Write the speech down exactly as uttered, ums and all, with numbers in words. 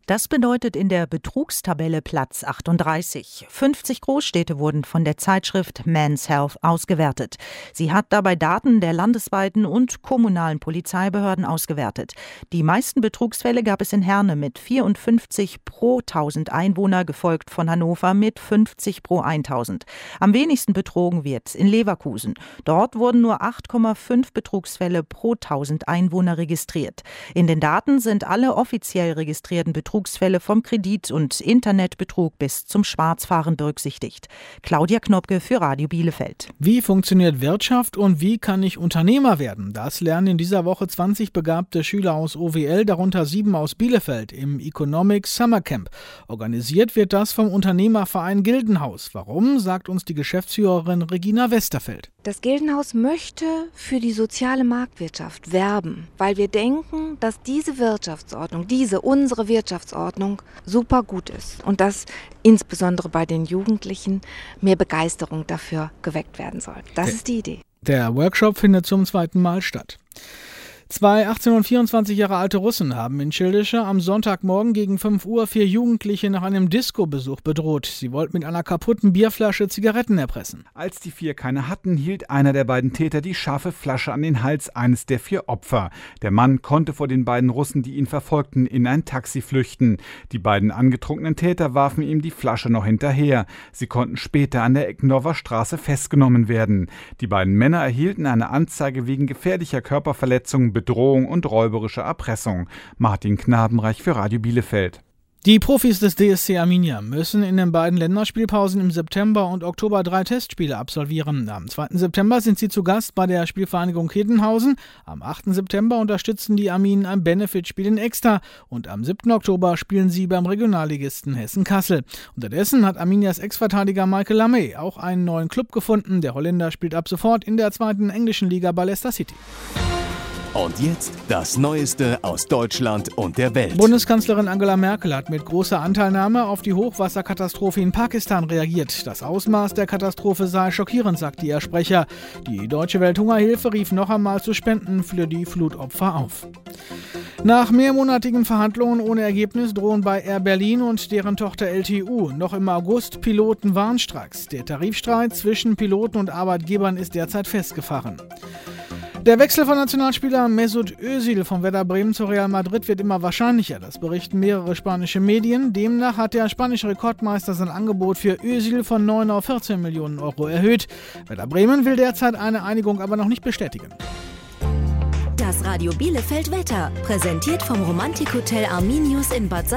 Das bedeutet in der Betrugstabelle Platz achtunddreißig. fünfzig Großstädte wurden von der Zeitschrift Men's Health ausgewertet. Sie hat dabei Daten der landesweiten und kommunalen Polizeibehörden ausgewertet. Die meisten Betrugsfälle gab es in Herne mit vierundfünfzig pro tausend Einwohner, gefolgt von Hannover mit fünfzig pro tausend. Am wenigsten betrogen wird in Leverkusen. Dort wurden nur acht Komma fünf Betrugsfälle pro tausend Einwohner registriert. In den Daten sind alle offiziell registrierten Betrugsfälle vom Kredit- und Internetbetrug bis zum Schwarzfahren berücksichtigt. Claudia Knopke für Radio Bielefeld. Wie funktioniert Wirtschaft und wie kann ich Unternehmer werden? Das lernen in dieser Woche zwanzig begabte Schüler aus O W L, darunter sieben aus Bielefeld, im Economics Summer Camp. Organisiert wird das vom Unternehmerverein Gildenhaus. Warum, sagt uns die Geschäftsführerin Regina Westerfeld. Das Gildenhaus möchte für die soziale Marktwirtschaft werben, weil wir denken, dass diese Wirtschaftsordnung, diese unsere Wirtschaftsordnung super gut ist und dass insbesondere bei den Jugendlichen mehr Begeisterung dafür geweckt werden soll. Das ist die Idee. Der Workshop findet zum zweiten Mal statt. Zwei achtzehn und vierundzwanzig Jahre alte Russen haben in Schildische am Sonntagmorgen gegen fünf Uhr vier Jugendliche nach einem Disco-Besuch bedroht. Sie wollten mit einer kaputten Bierflasche Zigaretten erpressen. Als die vier keine hatten, hielt einer der beiden Täter die scharfe Flasche an den Hals eines der vier Opfer. Der Mann konnte vor den beiden Russen, die ihn verfolgten, in ein Taxi flüchten. Die beiden angetrunkenen Täter warfen ihm die Flasche noch hinterher. Sie konnten später an der Eckendorfer Straße festgenommen werden. Die beiden Männer erhielten eine Anzeige wegen gefährlicher Körperverletzung, Bedrohung und räuberischer Erpressung. Martin Knabenreich für Radio Bielefeld. Die Profis des D S C Arminia müssen in den beiden Länderspielpausen im September und Oktober drei Testspiele absolvieren. Am zweiten September sind sie zu Gast bei der Spielvereinigung Kiddenhausen. Am achten September unterstützen die Arminen ein Benefitspiel in Exter. Und am siebten Oktober spielen sie beim Regionalligisten Hessen-Kassel. Unterdessen hat Arminias Ex-Verteidiger Michael Lamey auch einen neuen Club gefunden. Der Holländer spielt ab sofort in der zweiten englischen Liga bei Leicester City. Und jetzt das Neueste aus Deutschland und der Welt. Bundeskanzlerin Angela Merkel hat mit großer Anteilnahme auf die Hochwasserkatastrophe in Pakistan reagiert. Das Ausmaß der Katastrophe sei schockierend, sagte ihr Sprecher. Die Deutsche Welthungerhilfe rief noch einmal zu Spenden für die Flutopfer auf. Nach mehrmonatigen Verhandlungen ohne Ergebnis drohen bei Air Berlin und deren Tochter L T U noch im August Piloten-Warnstreiks. Der Tarifstreit zwischen Piloten und Arbeitgebern ist derzeit festgefahren. Der Wechsel von Nationalspieler Mesut Özil von Werder Bremen zu Real Madrid wird immer wahrscheinlicher. Das berichten mehrere spanische Medien. Demnach hat der spanische Rekordmeister sein Angebot für Özil von neun auf vierzehn Millionen Euro erhöht. Werder Bremen will derzeit eine Einigung aber noch nicht bestätigen. Das Radio Bielefeld Wetter, präsentiert vom Romantikhotel Arminius in Bad